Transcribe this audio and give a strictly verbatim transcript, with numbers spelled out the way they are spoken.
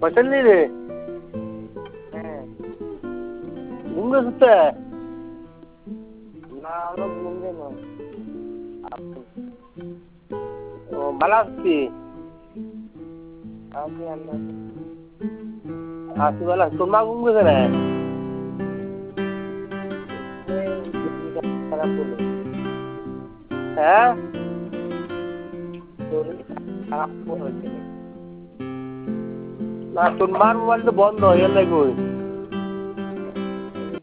বসেননি রে? হ্যাঁ। ঘুম গেছে? না আমরা ঘুমবে নয়। ও ভালো আছি। আমি আল্লাহ আছি ভালো। তোর মা ঘুম গেছে না? খারাপ হলো। হ্যাঁ? শরীর খারাপ হয়েছিল। না তোর মার মোবাইল তো বন্ধ এর লাগে ওই